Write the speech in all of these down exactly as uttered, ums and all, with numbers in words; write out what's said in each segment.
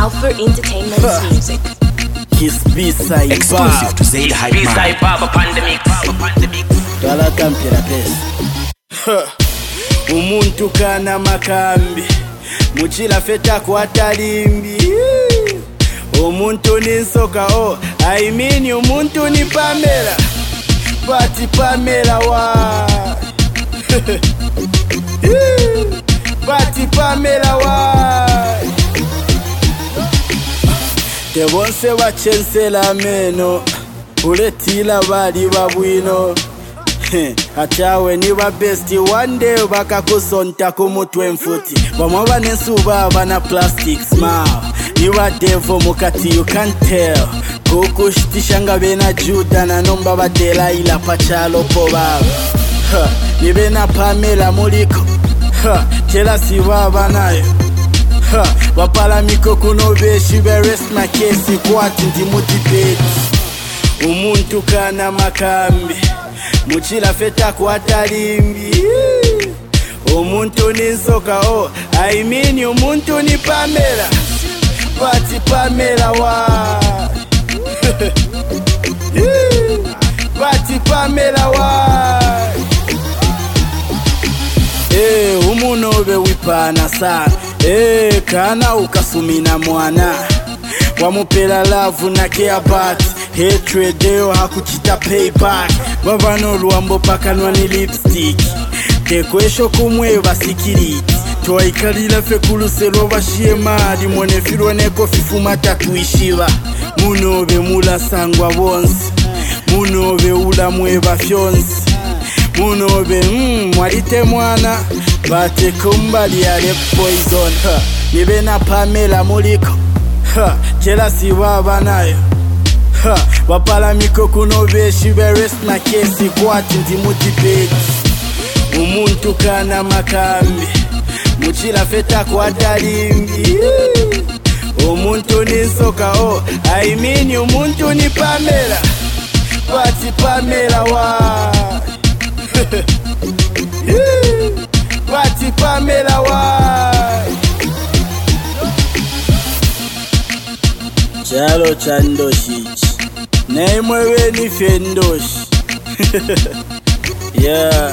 Alpha Entertainment's music. Kiss B-side exclusive to Zaid Hype Man. B-side Baba Pandemic. Twala kampira pesa. Umuntu kana makambi muchila feta kwa talimbi. Umuntu ni nsoka oh I mean umuntu ni Pamela. Pati Pamela wa Pati Pamela wa Tebonse bachensela meno uletila bali babwino Achawe ni ba best one day bakakusonta kumutwe mfuti Bamwa nensuba bana plastic smile Ni wa devil mukati you can tell Kukushitishanga bena Juda na nomba batela ila pachalo po baba Ni bena Pamela muliko Tela si baba nayo Wapala miko kuno beshi be rest my case kwati ndi mutibeti Umuntu kana makambi muchila feta kwa talimbi Umuntu ni nsoka oh I mean umuntu ni Pamela Pati Pamela wa Pati Pamela wa Eh umunobe wipana sana Eh kana ukasumina mwana Wamupela love na care but hatred deo hakuchita payback Bavano luambo pakanwa ni lipstick Tekwesho kumwe basikiriti Twaikalila fekuluselo bashie madi Mwone filwa neko fifuma tatuishiva Munobe mula sangwa bonsi Munobe ula mweba fyonsi Munobe mmm mwalite mwana Bate kumbali yale poison ha. Nibe na Pamela muliko ha. Chela si baba nayo ha. Wapala miko kuno beshi be rest na kesi kwati ndi mutibeti Umuntu kana makambi muchila feta kwa talimbi Umuntu ni nsoka oh I mean umuntu ni Pamela Pati Pamela wa Pati Pamela wa Chalo chandoshichi Naimwewe ni fendoshi Yeah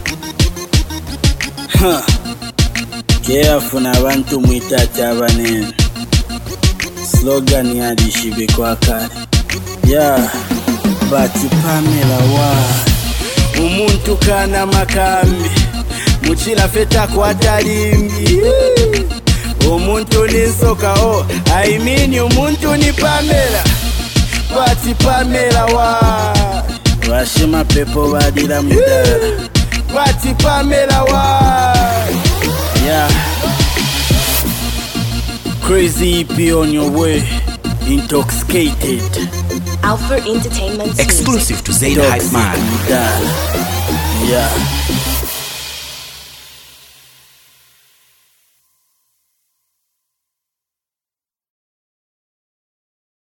Huh Careful na bantu mwitata abanene Slogan yadishibe kwa kare Yeah Pati Pamela wa Umuntu kana makambi muchila feta kwa talimbi Umuntu ni nsoka oh I mean umuntu ni Pamela Pati Pamela wa Washima pepo badila mudala Pati Pamela wa Yeah Crazy E P on your way Intoxicated Alpha Entertainment's exclusive music. to Zaid Hype Man. Yeah